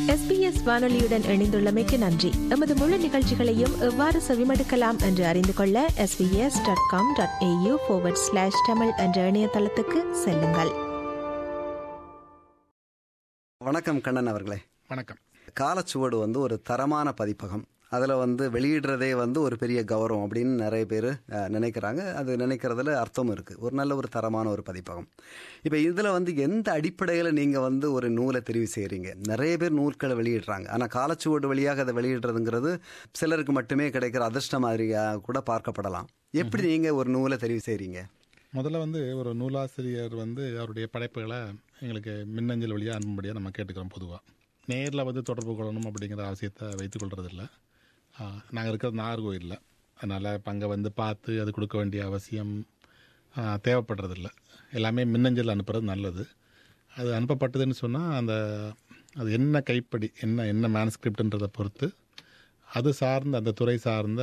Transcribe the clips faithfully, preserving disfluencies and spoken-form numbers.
SBS வானொலியுடன் இணைந்துள்ளமைக்கு நன்றி. எமது முழு நிகழ்ச்சிகளையும் எவ்வாறு செவிமடுக்கலாம் என்று அறிந்து கொள்ள SBS dot com dot AU forward slash Tamil என்ற இணையதளத்துக்கு செல்லுங்கள். வணக்கம் கண்ணன் அவர்களே. வணக்கம். காலச்சுவடு வந்து ஒரு தரமான பதிப்பகம். அதில் வந்து வெளியிடுறதே வந்து ஒரு பெரிய கௌரவம் அப்படின்னு நிறைய பேர் நினைக்கிறாங்க. அது நினைக்கிறதுல அர்த்தம் இருக்குது. ஒரு நல்ல ஒரு தரமான ஒரு பதிப்பகம். இப்போ இதில் வந்து எந்த அடிப்படையில் நீங்கள் வந்து ஒரு நூலை தெரிவு செய்கிறீங்க? நிறைய பேர் நூல்களை வெளியிடுறாங்க. ஆனால் காலச்சுவடு வழியாக அதை வெளியிடுறதுங்கிறது சிலருக்கு மட்டுமே கிடைக்கிற அதிர்ஷ்டம் மாதிரியாக கூட பார்க்கப்படலாம். எப்படி நீங்கள் ஒரு நூலை தெரிவு செய்கிறீங்க? முதல்ல வந்து ஒரு நூலாசிரியர் வந்து அவருடைய படைப்புகளை எங்களுக்கு மின்னஞ்சல் வழியாக அனுப்பும்படியாக நம்ம கேட்டுக்கிறோம். பொதுவாக நேரில் வந்து தொடர்பு கொள்ளணும் அப்படிங்கிற அவசியத்தை வைத்துக் கொள்றதில்லை. நாங்கள் இருக்கிறது நாகர்கோயிலில், அதனால் இப்போ அங்கே வந்து பார்த்து அது கொடுக்க வேண்டிய அவசியம் தேவைப்படுறதில்ல. எல்லாமே மின்னஞ்சல் அனுப்புறது நல்லது. அது அனுப்பப்பட்டதுன்னு சொன்னால் அந்த அது என்ன கைப்படி என்ன என்ன மேனுஸ்கிரிப்டுன்றதை பொறுத்து அது சார்ந்த அந்த துறை சார்ந்த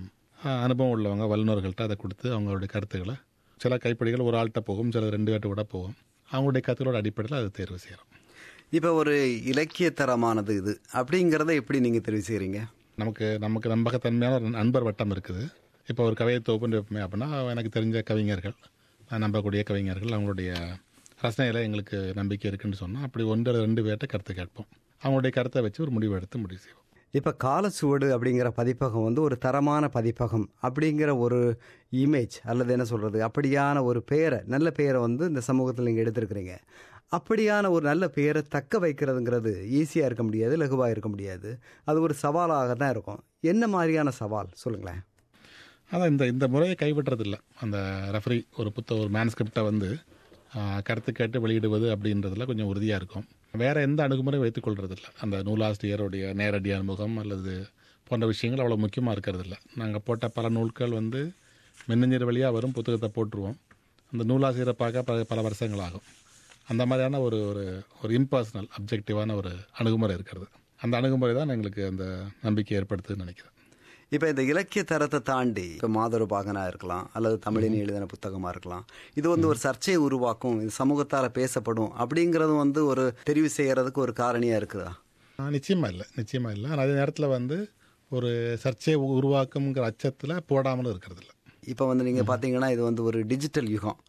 அனுபவம் உள்ளவங்க வல்லுநர்கள்ட்ட அதை கொடுத்து அவங்களுடைய கருத்துக்களை, சில கைப்படிகள் ஒரு ஆள்கிட்ட போகும், சில ரெண்டு பேர்ட்ட கூட போகும், அவங்களுடைய கருத்துக்களோட அடிப்படையில் அதை தேர்வு செய்கிறோம். இப்போ ஒரு இலக்கிய தரமானது இது அப்படிங்கிறத எப்படி நீங்கள் தெரிவு செய்கிறீங்க? நமக்கு நமக்கு நம்பகத்தன்மையான ஒரு நண்பர் வட்டம் இருக்குது. இப்போ ஒரு கவிதை தொகுப்புன்னு வைப்போமே அப்படின்னா எனக்கு தெரிஞ்ச கவிஞர்கள், நான் நம்பக்கூடிய கவிஞர்கள், அவங்களுடைய ரசனையில் எங்களுக்கு நம்பிக்கை இருக்குன்னு சொன்னால் அப்படி ஒன்று ரெண்டு பேர்கிட்ட கருத்து கேட்போம். அவங்களுடைய கருத்தை வச்சு ஒரு முடிவு எடுத்து முடிவு செய்வோம். இப்போ காலச்சுவடு அப்படிங்கிற பதிப்பகம் வந்து ஒரு தரமான பதிப்பகம் அப்படிங்கிற ஒரு இமேஜ் அல்லது என்ன சொல்கிறது, அப்படியான ஒரு பெயரை, நல்ல பெயரை வந்து இந்த சமூகத்தில் நீங்கள் எடுத்திருக்கிறீங்க. அப்படியான ஒரு நல்ல பெயரை தக்க வைக்கிறதுங்கிறது ஈஸியாக இருக்க முடியாது, லகுவாக இருக்க முடியாது. அது ஒரு சவாலாக தான் இருக்கும். என்ன மாதிரியான சவால் சொல்லுங்களேன். அதான் இந்த இந்த முறையை கைவிட்டுறதில்லை. அந்த ரெஃபரி ஒரு புத்த ஒரு மேனுஸ்கிரிப்டை வந்து கருத்து கேட்டு வெளியிடுவது அப்படின்றதுல கொஞ்சம் உறுதியாக இருக்கும். வேறு எந்த அணுகுமுறை வைத்துக் கொள்றதில்லை. அந்த நூலாசிரியருடைய நேரடி அனுபவம் அல்லது போன்ற விஷயங்கள் அவ்வளோ முக்கியமாக இருக்கிறதில்ல. நாங்கள் போட்ட பல நூல்கள் வந்து மின்னஞ்சல் வழியாக வரும், புத்தகத்தை போட்டுருவோம். அந்த நூலாசிரியரை பார்க்க பல பல வருஷங்கள் ஆகும். அந்த மாதிரியான ஒரு ஒரு ஒரு இம்பர்சனல் அப்ஜெக்டிவான ஒரு அணுகுமுறை இருக்கிறது. அந்த அணுகுமுறை தான் எங்களுக்கு அந்த நம்பிக்கை ஏற்படுத்துதுன்னு நினைக்கிறேன். இப்போ இந்த இலக்கிய தரத்தை தாண்டி இப்போ மாதொரு பாகனாக இருக்கலாம் அல்லது தமிழின் எழுதின புத்தகமாக இருக்கலாம், இது வந்து ஒரு சர்ச்சையை உருவாக்கும், இது சமூகத்தால் பேசப்படும் அப்படிங்கிறதும் வந்து ஒரு தெரிவு செய்கிறதுக்கு ஒரு காரணியாக இருக்குதா? நிச்சயமாக இல்லை, நிச்சயமாக இல்லை. அதே நேரத்தில் வந்து ஒரு சர்ச்சையை உருவாக்குங்கிற அச்சத்தில் போடாமலும் இருக்கிறது இல்லை. இப்போ வந்து நீங்கள் பார்த்தீங்கன்னா இது வந்து ஒரு டிஜிட்டல் யுகம்.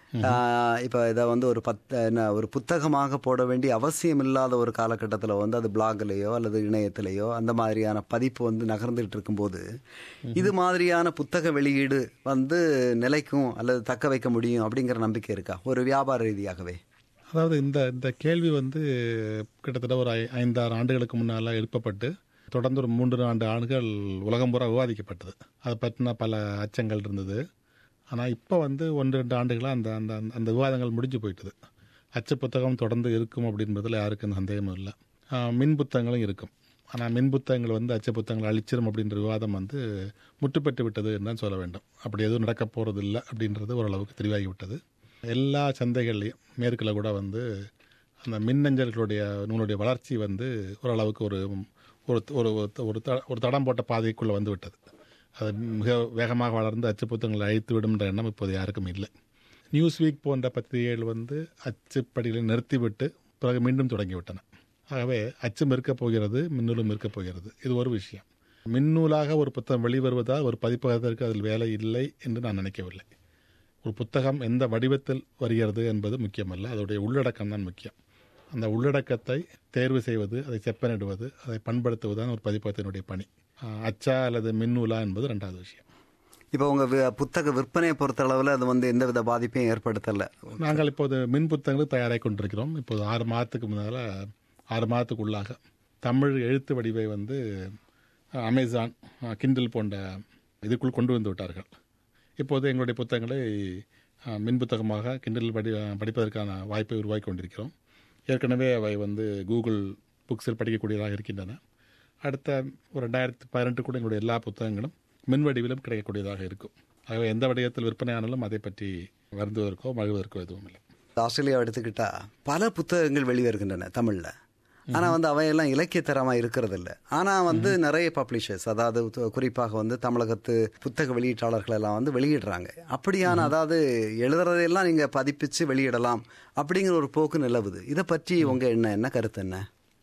இப்போ இதை வந்து ஒரு பத் என்ன ஒரு புத்தகமாக போட வேண்டிய அவசியம் இல்லாத ஒரு காலகட்டத்தில் வந்து அது பிளாக்லேயோ அல்லது இணையத்திலேயோ அந்த மாதிரியான பதிப்பு வந்து நகர்ந்துகிட்டு இருக்கும்போது இது மாதிரியான புத்தக வெளியீடு வந்து நிலைக்கும் அல்லது தக்க வைக்க முடியும் அப்படிங்கிற நம்பிக்கை இருக்கா ஒரு வியாபார ரீதியாகவே? அதாவது இந்த இந்த கேள்வி வந்து கிட்டத்தட்ட ஒரு ஐந்தாறு ஆண்டுகளுக்கு முன்னால் எழுப்பப்பட்டு தொடர்ந்து ஒரு மூன்று ஆண்டு ஆண்டுகள் உலகம் பூரா விவாதிக்கப்பட்டது. அதை பற்றின பல அச்சங்கள் இருந்தது. ஆனால் இப்போ வந்து ஒன்று ரெண்டு ஆண்டுகளாக அந்த அந்த அந்த விவாதங்கள் முடிஞ்சு போயிட்டுது. அச்சு புத்தகம் தொடர்ந்து இருக்கும் அப்படின்றதுல யாருக்கும் சந்தேகமும் இல்லை. மின் புத்தகங்களும் இருக்கும். ஆனால் மின் புத்தகங்கள் வந்து அச்சு புத்தகங்கள் அழிச்சிடும் அப்படின்ற விவாதம் வந்து முற்றுப்பெற்று விட்டது என்று சொல்ல வேண்டும். அப்படி எதுவும் நடக்க போகிறது இல்லை அப்படின்றது ஓரளவுக்கு தெளிவாகி விட்டது. எல்லா சந்தைகள்லையும் மேற்கில் கூட வந்து அந்த மின்னஞ்சல்களுடைய நூலுடைய வளர்ச்சி வந்து ஓரளவுக்கு ஒரு ஒரு ஒரு தடம் போட்ட பாதைக்குள்ளே வந்து விட்டது. அது மிக வேகமாக வளர்ந்து அச்சு புத்தகங்களை அழித்து விடும்ன்ற எண்ணம் இப்போது யாருக்கும் இல்லை. நியூஸ் வீக் போன்ற பத்திரிகைகள் வந்து அச்சுப்படிகளை நிறுத்திவிட்டு பிறகு மீண்டும் தொடங்கிவிட்டன. ஆகவே அச்சும் இருக்கப் போகிறது, மின்னூலும் இருக்கப் போகிறது. இது ஒரு விஷயம். மின்னூலாக ஒரு புத்தகம் வெளிவருவதால் ஒரு பதிப்பகத்திற்கு அதில் வேலை இல்லை என்று நான் நினைக்கவில்லை. ஒரு புத்தகம் எந்த வடிவத்தில் வருகிறது என்பது முக்கியமல்ல, அதோடைய உள்ளடக்கம் தான் முக்கியம். அந்த உள்ளடக்கத்தை தேர்வு செய்வது, அதை செப்பனிடுவது, அதை பண்படுத்துவது தான் ஒரு பதிப்பகத்தினுடைய பணி. அச்சா அல்லது மின்னூலா என்பது ரெண்டாவது விஷயம். இப்போ உங்கள் புத்தக விற்பனையை பொறுத்த அளவில் அது வந்து எந்த வித பாதிப்பையும் ஏற்படுத்தலை. நாங்கள் இப்போது மின் புத்தகங்கள் தயாராகி கொண்டிருக்கிறோம். இப்போது ஆறு மாதத்துக்கு முன்னால் ஆறு மாதத்துக்குள்ளாக தமிழ் எழுத்து வடிவை வந்து அமேசான், கிண்டில் போன்ற இதுக்குள் கொண்டு வந்து விட்டார்கள். இப்போது எங்களுடைய புத்தகங்களை மின் புத்தகமாக கிண்டில் படி படிப்பதற்கான வாய்ப்பை உருவாக்கி கொண்டிருக்கிறோம். ஏற்கனவே அவை வந்து கூகுள் புக்ஸில் படிக்கக்கூடியதாக இருக்கின்றன. அடுத்த ஒரு ரெண்டாயிரத்தி பதினெட்டு கூட எங்களுடைய எல்லா புத்தகங்களும் மின் வடிவிலும் கிடைக்கக்கூடியதாக இருக்கும். ஆகவே எந்த வடிவத்தில் விற்பனையானாலும் அதை பற்றி வருந்துவதற்கோ மகிழ்வதற்கோ எதுவும் இல்லை. ஆஸ்திரேலியாவை எடுத்துக்கிட்டால் பல புத்தகங்கள் வெளிவருகின்றன தமிழில். ஆனால் வந்து அவையெல்லாம் இலக்கியத்தரமாக இருக்கிறது இல்லை. ஆனால் வந்து நிறைய பப்ளிஷர்ஸ், அதாவது குறிப்பாக வந்து தமிழகத்து புத்தக வெளியீட்டாளர்கள் எல்லாம் வந்து வெளியிடுறாங்க. அப்படியான அதாவது எழுதுறதையெல்லாம் நீங்கள் பதிப்பிச்சு வெளியிடலாம் அப்படிங்கிற ஒரு போக்கு நிலவுது. இதை பற்றி உங்கள் என்ன என்ன கருத்து என்ன?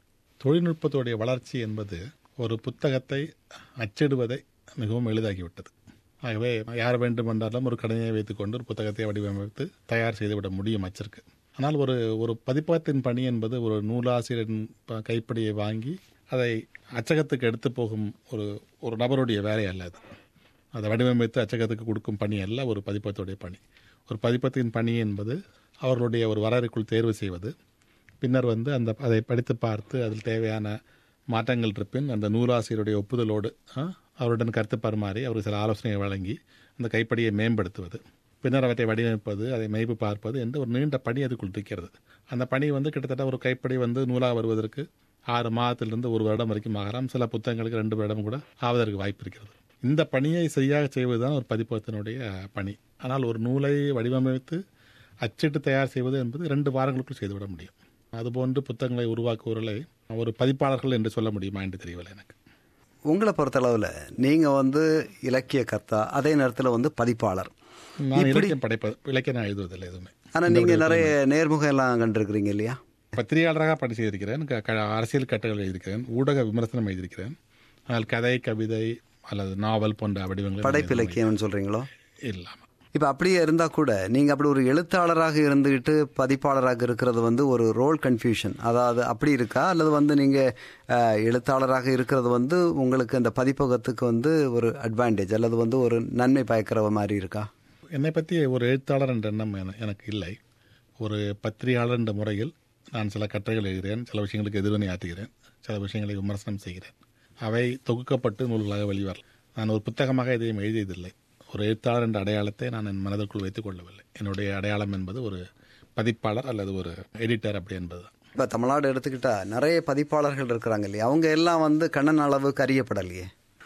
தொழில்நுட்பத்துடைய வளர்ச்சி என்பது ஒரு புத்தகத்தை அச்சிடுவதை மிகவும் எளிதாகிவிட்டது. ஆகவே யார் வேண்டுமென்றாலும் ஒரு கணினியை வைத்துக்கொண்டு ஒரு புத்தகத்தை வடிவமைத்து தயார் செய்துவிட முடியும் அச்சிற்கு. ஆனால் ஒரு ஒரு பதிப்பகத்தின் பணி என்பது ஒரு நூலாசிரியரின் கைப்படியை வாங்கி அதை அச்சகத்துக்கு எடுத்து போகும் ஒரு ஒரு நபருடைய வேலை அல்ல. அது அதை வடிவமைத்து அச்சகத்துக்கு கொடுக்கும் பணி அல்ல ஒரு பதிப்பகத்துடைய பணி. ஒரு பதிப்பகத்தின் பணி என்பது அவர்களுடைய ஒரு வரையறைக்குள் தேர்வு செய்வது, பின்னர் வந்து அந்த அதை படித்து பார்த்து அதில் தேவையான மாற்றங்கள் இருப்பின் அந்த நூலாசிரியருடைய ஒப்புதலோடு அவருடன் கருத்து பரிமாறி அவருக்கு சில ஆலோசனையை வழங்கி அந்த கைப்படியை மேம்படுத்துவது, பின்னர் அவற்றை வடிவமைப்பது, அதை மெய்ப்பு பார்ப்பது என்று ஒரு நீண்ட பணி அதுக்குள் இருக்கிறது. அந்த பணி வந்து கிட்டத்தட்ட ஒரு கைப்படி வந்து நூலாக வருவதற்கு ஆறு மாதத்திலிருந்து ஒரு வருடம் வரைக்கும் ஆகலாம். சில புத்தகங்களுக்கு ரெண்டு வருடம் கூட ஆவதற்கு வாய்ப்பு இருக்கிறது. இந்த பணியை சரியாக செய்வதுதான் ஒரு பதிப்பகத்தினுடைய பணி. ஆனால் ஒரு நூலை வடிவமைத்து அச்சிட்டு தயார் செய்வது என்பது இரண்டு வாரங்களுக்குள் செய்துவிட முடியும். அதுபோன்று புத்தகங்களை உருவாக்குவர்களை ஒரு பதிப்பாளர்கள் என்று சொல்ல முடியுமா என்று தெரியவில்லை எனக்கு. உங்களை பொறுத்தளவில் நீங்கள் வந்து இலக்கிய கர்த்தா, அதே நேரத்தில் வந்து பதிப்பாளர். நான் இலக்கியம் படைப்பது, இலக்கியம் நான் எழுதுவதில்லை எதுவுமே. ஆனால் நீங்கள் நிறைய நேர்முகம் எல்லாம் கண்டிருக்கிறீங்க இல்லையா? பத்திரிகையாளராக பணி செய்திருக்கிறேன், அரசியல் கட்டுரைகள் எழுதியிருக்கிறேன், ஊடக விமர்சனம் எழுதியிருக்கிறேன். ஆனால் கதை, கவிதை அல்லது நாவல் போன்ற வடிவங்கள் படைப்பு இலக்கியம்னு சொல்கிறீங்களோ? இல்லாமல் இப்போ அப்படியே இருந்தால் கூட நீங்கள் அப்படி ஒரு எழுத்தாளராக இருந்துக்கிட்டு பதிப்பாளராக இருக்கிறது வந்து ஒரு ரோல் கன்ஃபியூஷன், அதாவது அப்படி இருக்கா? அல்லது வந்து நீங்கள் எழுத்தாளராக இருக்கிறது வந்து உங்களுக்கு அந்த பதிப்பகத்துக்கு வந்து ஒரு அட்வான்டேஜ் அல்லது வந்து ஒரு நன்மை பயக்கிற மாதிரி இருக்கா? என்னை பற்றி ஒரு எழுத்தாளர் என்ற எண்ணம் எனக்கு இல்லை. ஒரு பத்திரிகையாளர் என்ற முறையில் நான் சில கட்டுரைகள் எழுதுகிறேன், சில விஷயங்களுக்கு எதிர்வினை ஆற்றுகிறேன், சில விஷயங்களை விமர்சனம் செய்கிறேன். அவை தொகுக்கப்பட்டு நூல்களாக வெளிவரலாம். நான் ஒரு புத்தகமாக எதையும் எழுதியதில்லை. ஒரு எழுத்தாளர் என்ற அடையாளத்தை நான் என் மனதிற்குள் வைத்துக் கொள்ளவில்லை. என்னுடைய அடையாளம் என்பது ஒரு பதிப்பாளர் அல்லது ஒரு எடிட்டர் அப்படி என்பது. இப்போ தமிழ்நாடு எடுத்துக்கிட்டா நிறைய பதிப்பாளர்கள் இருக்கிறாங்க இல்லையா? அவங்க எல்லாம் வந்து கண்ணன் அளவுக்கு அறியப்படலையே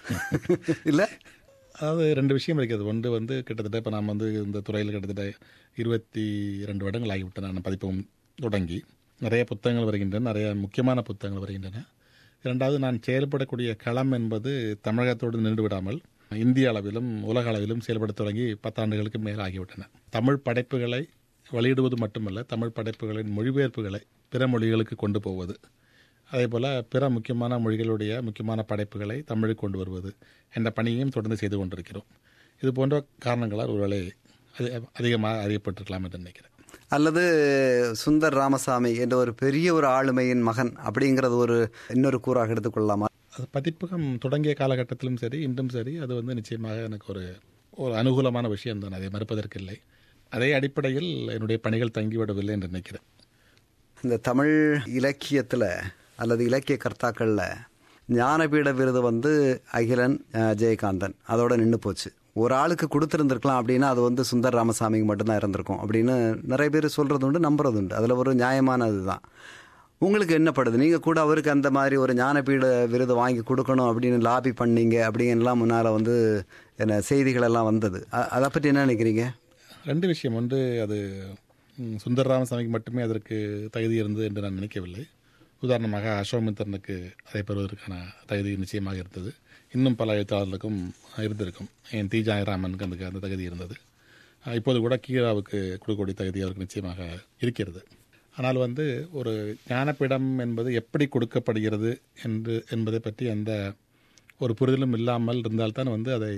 இல்லை? அதாவது ரெண்டு விஷயம் இருக்கிறது. ஒன்று வந்து கிட்டத்தட்ட இப்போ நான் வந்து இந்த துறையில் கிட்டத்தட்ட இருபத்தி ரெண்டு வருடங்கள் ஆகிவிட்டேன். நான் பதிப்பகம் தொடங்கி நிறைய புத்தகங்கள் வருகின்றன, நிறைய முக்கியமான புத்தகங்கள் வருகின்றன. இரண்டாவது, நான் செயல்படக்கூடிய களம் என்பது தமிழகத்தோடு நின்று விடாமல் இந்திய அளவிலும் உலக அளவிலும் செயல்பட தொடங்கி பத்தாண்டுகளுக்கு மேல் ஆகிவிட்டன. தமிழ் படைப்புகளை வெளியிடுவது மட்டுமல்ல, தமிழ் படைப்புகளின் மொழிபெயர்ப்புகளை பிற மொழிகளுக்கு கொண்டு போவது, அதே போல் பிற முக்கியமான மொழிகளுடைய முக்கியமான படைப்புகளை தமிழுக்கு கொண்டு வருவது என்ற பணியையும் தொடர்ந்து செய்து கொண்டிருக்கிறோம். இது போன்ற காரணங்களால் ஒருவேளை அது அதிகமாக அறியப்பட்டிருக்கலாம் என்று நினைக்கிறேன். அல்லது சுந்தர் ராமசாமி என்ற ஒரு பெரிய ஒரு ஆளுமையின் மகன் அப்படிங்கிறது ஒரு இன்னொரு கூறாக எடுத்துக்கொள்ளலாமா? அது பதிப்பகம் தொடங்கிய காலகட்டத்திலும் சரி, இன்றும் சரி, அது வந்து நிச்சயமாக எனக்கு ஒரு ஒரு அனுகூலமான விஷயம் தான், அதை மறுப்பதற்கில்லை. அதே அடிப்படையில் என்னுடைய பணிகள் தங்கிவிடவில்லை என்று நினைக்கிறேன். இந்த தமிழ் இலக்கியத்தில் அல்லது இலக்கிய கர்த்தாக்களில் ஞானபீட விருது வந்து அகிலன் ஜெயகாந்தன் அதோட நின்று போச்சு. ஒரு ஆளுக்கு கொடுத்துருந்துருக்கலாம் அப்படின்னா அது வந்து சுந்தர் ராமசாமிக்கு மட்டும்தான் இருந்திருக்கும் அப்படின்னு நிறைய பேர் சொல்கிறது உண்டு, நம்புறது உண்டு. அதில் ஒரு நியாயமானது தான். உங்களுக்கு என்னப்படுது? நீங்கள் கூட அவருக்கு அந்த மாதிரி ஒரு ஞானபீட விருது வாங்கி கொடுக்கணும் அப்படின்னு லாபி பண்ணீங்க அப்படிங்கலாம் முன்னால் வந்து என்ன செய்திகளெல்லாம் வந்தது. அதை பற்றி என்ன நினைக்கிறீங்க? ரெண்டு விஷயம். ஒன்று, அது சுந்தர் ராமசாமிக்கு மட்டுமே அதற்கு தகுதி இருந்தது என்று நான் நினைக்கவில்லை. உதாரணமாக அசோமித்திரனுக்கு அதை பெறுவதற்கான தகுதி நிச்சயமாக இருந்தது. இன்னும் பல எழுத்தாளர்களுக்கும் இருந்திருக்கும். என் தி ஜாயராமனுக்கு அந்த அந்த தகுதி இருந்தது. இப்போது கூட கீழாவுக்கு கொடுக்கக்கூடிய தகுதி அவருக்கு நிச்சயமாக இருக்கிறது. ஆனால் வந்து ஒரு ஞானபீடம் என்பது எப்படி கொடுக்கப்படுகிறது என்று என்பதை பற்றி அந்த ஒரு புரிதலும் இல்லாமல் இருந்தால்தான் வந்து அதை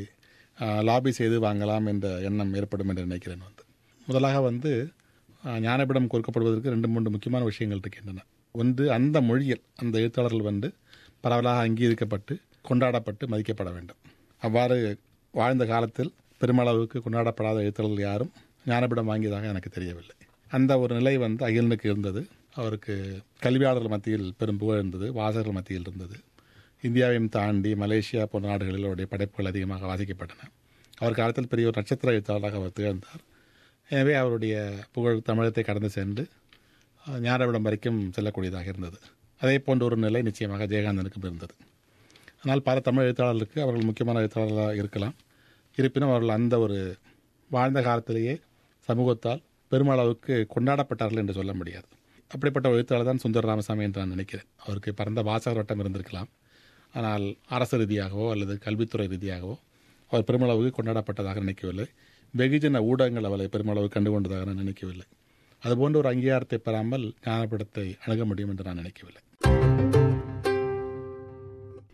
லாபி செய்து வாங்கலாம் என்ற எண்ணம் ஏற்படும் என்று நினைக்கிறேன். வந்து முதலாக வந்து ஞானபீடம் கொடுக்கப்படுவதற்கு ரெண்டு மூன்று முக்கியமான விஷயங்கள் இருக்கின்றன. ஒன்று, அந்த மொழியில் அந்த எழுத்தாளர்கள் வந்து பரவலாக அங்கீகரிக்கப்பட்டு கொண்டாடப்பட்டு மதிக்கப்பட வேண்டும். அவ்வாறு வாழ்ந்த காலத்தில் பெருமளவுக்கு கொண்டாடப்படாத எழுத்தாளர்கள் யாரும் ஞானபீடம் வாங்கியதாக எனக்கு தெரியவில்லை. அந்த ஒரு நிலை வந்து அகிலனுக்கு இருந்தது. அவருக்கு கல்வியாளர்கள் மத்தியில் பெரும் புகழ் இருந்தது, வாசகர்கள் மத்தியில் இருந்தது. இந்தியாவையும் தாண்டி மலேசியா போன்ற நாடுகளில் அவருடைய படைப்புகள் அதிகமாக வாசிக்கப்பட்டன. அவர் காலத்தில் பெரிய ஒரு நட்சத்திர எழுத்தாளராக அவர் திகழ்ந்தார். எனவே அவருடைய புகழ் தமிழகத்தை கடந்து சென்று ஞானபீடம் வரைக்கும் செல்லக்கூடியதாக இருந்தது. அதே போன்ற ஒரு நிலை நிச்சயமாக ஜெயகாந்தனுக்கும் இருந்தது. ஆனால் பல தமிழ் எழுத்தாளர்களுக்கு அவர்கள் முக்கியமான எழுத்தாளர்களாக இருக்கலாம். இருப்பினும் அவர்கள் அந்த ஒரு வாழ்ந்த காலத்திலேயே சமூகத்தால் பெருமளவுக்கு கொண்டாடப்பட்டார்கள் என்று சொல்ல முடியாது. அப்படிப்பட்ட ஒரு எழுத்தாளர் தான் சுந்தர் ராமசாமி என்று நான் நினைக்கிறேன். அவருக்கு பரந்த வாசகர் வட்டம் இருந்திருக்கலாம். ஆனால் அரசு ரீதியாகவோ அல்லது கல்வித்துறை ரீதியாகவோ அவர் பெருமளவுக்கு கொண்டாடப்பட்டதாக நினைக்கவில்லை. வெகுஜன ஊடகங்கள் அவளை பெருமளவு கண்டுகொண்டதாக நான் நினைக்கவில்லை. அதுபோன்ற ஒரு அங்கீகாரத்தை பெறாமல் ஞானபீடத்தை அணுக முடியும் என்று நான் நினைக்கவில்லை.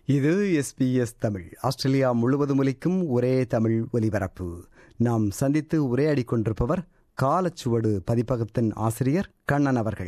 இது எஸ்பிஎஸ் தமிழ். ஆஸ்திரேலியா முழுவதும் ஒலிக்கும் ஒரே தமிழ் ஒலிபரப்பு. நாம் சந்தித்து உரையாடி கொண்டிருப்பவர் காலச்சுவடு பதிப்பகத்தின் ஆசிரியர் கண்ணன் அவர்கள்.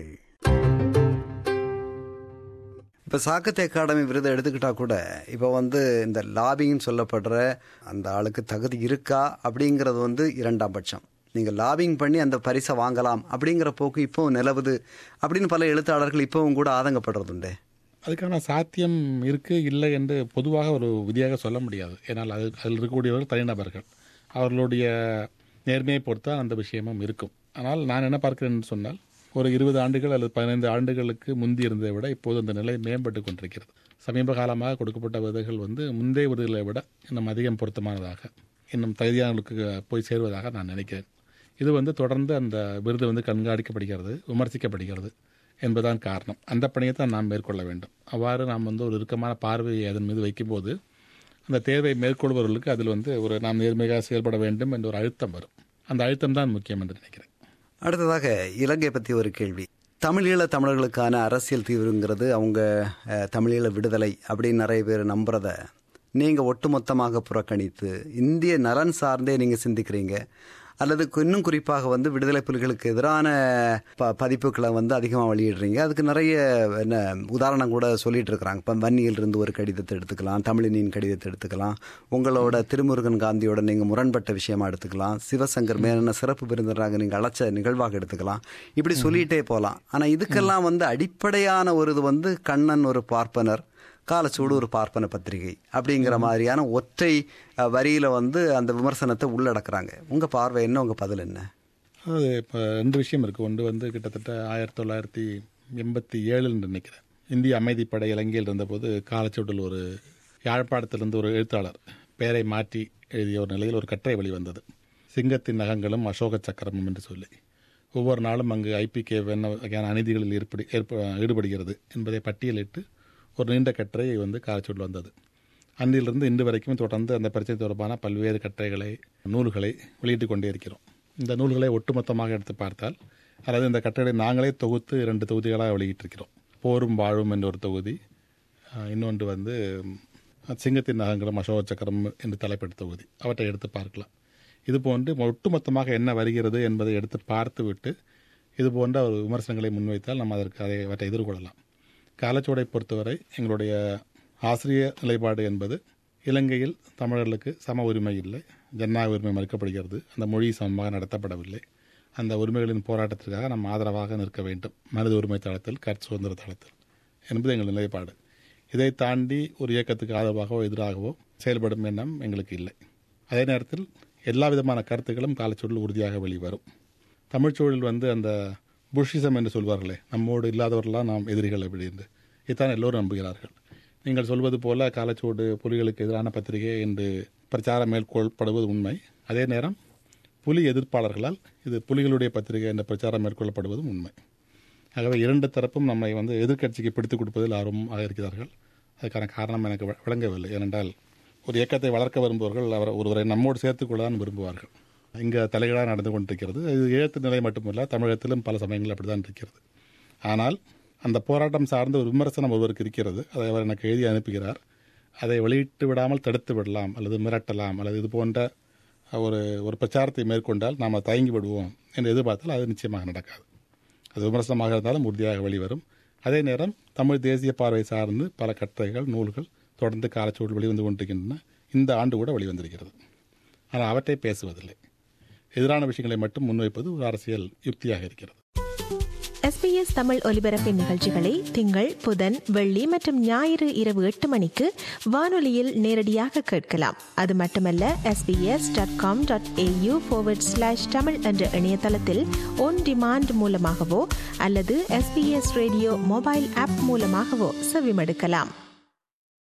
இப்போ சாகித்ய அகாடமி விருதை எடுத்துக்கிட்டா கூட இப்போ வந்து இந்த லாபிங்னு சொல்லப்படுற அந்த ஆளுக்கு தகுதி இருக்கா அப்படிங்கிறது வந்து இரண்டாம் பட்சம். நீங்கள் லாபிங் பண்ணி அந்த பரிசை வாங்கலாம் அப்படிங்கிற போக்கு இப்போ நிலவுது அப்படின்னு பல எழுத்தாளர்கள் இப்போவும் கூட ஆதங்கப்படுறதுண்டே. அதுக்கான சாத்தியம் இருக்குது இல்லை என்று பொதுவாக ஒரு விதியாக சொல்ல முடியாது. ஏன்னால் அது அதில் இருக்கக்கூடியவர்கள் தனிநபர்கள், அவர்களுடைய நேர்மையை பொறுத்தா அந்த விஷயமும் இருக்கும். ஆனால் நான் என்ன பார்க்கிறேன்னு சொன்னால், ஒரு இருபது ஆண்டுகள் அல்லது பதினைந்து ஆண்டுகளுக்கு முந்தி இருந்ததை விட இப்போது அந்த நிலை மேம்பட்டு கொண்டிருக்கிறது. சமீப காலமாக கொடுக்கப்பட்ட விருதுகள் வந்து முந்தைய விருதுகளை விட இன்னும் அதிகம் பொருத்தமானதாக, இன்னும் தகுதியானவர்களுக்கு போய் சேருவதாக நான் நினைக்கிறேன். இது வந்து தொடர்ந்து அந்த விருது வந்து கண்காணிக்கப்படுகிறது, விமர்சிக்கப்படுகிறது என்பதுதான் காரணம். அந்த பணியை தான் நாம் மேற்கொள்ள வேண்டும். அவ்வாறு நாம் வந்து ஒரு இறுக்கமான பார்வையை அதன் மீது வைக்கும்போது அந்த தேர்வை மேற்கொள்பவர்களுக்கு அதில் வந்து ஒரு நாம் நேர்மையாக செயல்பட வேண்டும் என்ற ஒரு அழுத்தம் வரும். அந்த அழுத்தம் தான் முக்கியம் என்று நினைக்கிறேன். அடுத்ததாக இலங்கை பற்றி ஒரு கேள்வி. தமிழீழ தமிழர்களுக்கான அரசியல் தீர்வுங்கிறது அவங்க தமிழீழ விடுதலை அப்படின்னு நிறைய பேர் நம்புறத நீங்கள் ஒட்டுமொத்தமாக புறக்கணித்து இந்திய நலன் சார்ந்தே நீங்கள் சிந்திக்கிறீங்க, அல்லது இன்னும் குறிப்பாக வந்து விடுதலை புலிகளுக்கு எதிரான ப பதிப்புகளை வந்து அதிகமாக வெளியிடுறீங்க. அதுக்கு நிறைய என்ன உதாரணம் கூட சொல்லிட்டு இருக்கிறாங்க. இப்போ வன்னியிலிருந்து ஒரு கடிதத்தை எடுத்துக்கலாம், தமிழினின் கடிதத்தை எடுத்துக்கலாம், உங்களோட திருமுருகன் காந்தியோட நீங்கள் முரண்பட்ட விஷயமா எடுத்துக்கலாம், சிவசங்கர் மேலான சிறப்பு விருந்தினராக நீங்கள் அழைச்ச நிகழ்வாக எடுத்துக்கலாம். இப்படி சொல்லிகிட்டே போகலாம். ஆனால் இதுக்கெல்லாம் வந்து அடிப்படையான ஒரு இது வந்து கண்ணன் ஒரு பார்ப்பனர், காலச்சுவடு ஒரு பார்ப்பன பத்திரிகை அப்படிங்கிற மாதிரியான ஒற்றை வரியில் வந்து அந்த விமர்சனத்தை உள்ளடக்குறாங்க. உங்கள் பார்வை என்ன, உங்கள் பதில் என்ன? அது இப்போ ரெண்டு விஷயம் இருக்குது. ஒன்று வந்து கிட்டத்தட்ட ஆயிரத்தி தொள்ளாயிரத்தி எண்பத்தி ஏழுன்னு நினைக்கிறேன், இந்திய அமைதிப்படை இலங்கையில் இருந்தபோது காலச்சுவடில் ஒரு யாழ்ப்பாணத்திலிருந்து ஒரு எழுத்தாளர் பெயரை மாற்றி எழுதிய ஒரு நிலையில் ஒரு கட்டுரை வெளிவந்தது. சிங்கத்தின் நகங்களும் அசோக சக்கரமும் என்று சொல்லி, ஒவ்வொரு நாளும் அங்கு ஐபிகே என்ன வகையான அநீதிகளில் ஏற்படு ஏற்ப ஈடுபடுகிறது என்பதை பட்டியலிட்டு ஒரு நீண்ட கட்டுரை வந்து காலச்சுவடில் வந்தது. அன்றிலிருந்து இன்று வரைக்கும் தொடர்ந்து அந்த பிரச்சனை தொடர்பான பல்வேறு கட்டுரைகளை, நூல்களை வெளியிட்டு கொண்டே இருக்கிறோம். இந்த நூல்களை ஒட்டுமொத்தமாக எடுத்து பார்த்தால், அல்லது இந்த கட்டுரைகளை நாங்களே தொகுத்து இரண்டு தொகுதிகளாக வெளியிட்டிருக்கிறோம். போரும் வாழும் என்ற ஒரு தொகுதி, இன்னொன்று வந்து சிங்கத்தின் நகங்களும் அசோக சக்கரம் என்று தலைப்பெற்ற தொகுதி. அவற்றை எடுத்து பார்க்கலாம். இது போன்று ஒட்டுமொத்தமாக என்ன வருகிறது என்பதை எடுத்து பார்த்து விட்டு இது போன்ற ஒரு விமர்சனங்களை முன்வைத்தால் நம்ம அதற்கு அதை அவற்றை எதிர்கொள்ளலாம். காலச்சுவடை பொறுத்தவரை எங்களுடைய ஆசிரியர் நிலைப்பாடு என்பது, இலங்கையில் தமிழர்களுக்கு சம உரிமை இல்லை, ஜனநாயக உரிமை மறுக்கப்படுகிறது, அந்த மொழி சமமாக நடத்தப்படவில்லை, அந்த உரிமைகளின் போராட்டத்திற்காக நாம் ஆதரவாக நிற்க வேண்டும், மனித உரிமை தளத்தில், கருத்து சுதந்திர தளத்தில் என்பது எங்கள் நிலைப்பாடு. இதை தாண்டி ஒரு இயக்கத்துக்கு ஆதரவாகவோ எதிராகவோ செயல்படும் எண்ணம் எங்களுக்கு இல்லை. அதே நேரத்தில் எல்லா விதமான கருத்துக்களும் காலச்சுவடில் உறுதியாக வெளிவரும். தமிழ்ச்சூழல் வந்து அந்த புஷிசம் என்று சொல்வார்களே, நம்மோடு இல்லாதவர்களாம் நாம் எதிரிகள் அப்படி என்று இதுதான் எல்லோரும் நம்புகிறார்கள். நீங்கள் சொல்வது போல காலச்சுவடு புலிகளுக்கு எதிரான பத்திரிகை என்று பிரச்சாரம் மேற்கொள்ளப்படுவது உண்மை. அதே நேரம் புலி எதிர்ப்பாளர்களால் இது புலிகளுடைய பத்திரிகை என்ற பிரச்சாரம் மேற்கொள்ளப்படுவதும் உண்மை. ஆகவே இரண்டு தரப்பும் நம்மை வந்து எதிர்க்கட்சிக்கு பிடித்துக் கொடுப்பதில் ஆர்வமாக இருக்கிறார்கள். அதுக்கான காரணம் எனக்கு விளங்கவில்லை. ஏனென்றால் ஒரு இயக்கத்தை வளர்க்க விரும்புவர்கள் அவர் ஒருவரை நம்மோடு சேர்த்துக்கொள்ளதான் விரும்புவார்கள். இங்கே தலைகளாக நடந்து கொண்டிருக்கிறது. இது ஈழத்து நிலை மட்டுமல்ல, தமிழகத்திலும் பல சமயங்கள் அப்படி தான் இருக்கிறது. ஆனால் அந்த போராட்டம் சார்ந்த ஒரு விமர்சனம் ஒருவருக்கு இருக்கிறது. அதை அவர் எனக்கு எழுதி அனுப்புகிறார். அதை வெளியிட்டு விடாமல் தடுத்து விடலாம், அல்லது மிரட்டலாம், அல்லது இது போன்ற ஒரு ஒரு பிரச்சாரத்தை மேற்கொண்டால் நாம் தயங்கி விடுவோம் என்று எதிர்பார்த்தால் அது நிச்சயமாக நடக்காது. அது விமர்சனமாக இருந்தாலும் உறுதியாக வெளிவரும். அதே நேரம் தமிழ் தேசிய பார்வை சார்ந்து பல கட்டுரைகள், நூல்கள் தொடர்ந்து காலச்சுவடில் வெளிவந்து கொண்டிருக்கின்றன. இந்த ஆண்டு கூட வெளிவந்திருக்கிறது. ஆனால் அவற்றை பேசுவதில்லை. எதிரான விஷயங்களை மட்டும் முன்வைப்பது ஒரு அரசியல் யுக்தியாக இருக்கிறது. எஸ்பிஎஸ் தமிழ் ஒலிபரப்பின் நிகழ்ச்சிகளை திங்கள், புதன், வெள்ளி மற்றும் ஞாயிறு இரவு எட்டு மணிக்கு வானொலியில் நேரடியாக கேட்கலாம். அது மட்டுமல்ல, SBS dot com dot AU forward slash Tamil என்ற இணையதளத்தில் ஒன் டிமாண்ட் மூலமாகவோ அல்லது எஸ்பிஎஸ் ரேடியோ மொபைல் ஆப் மூலமாகவோ செவிமடுக்கலாம்.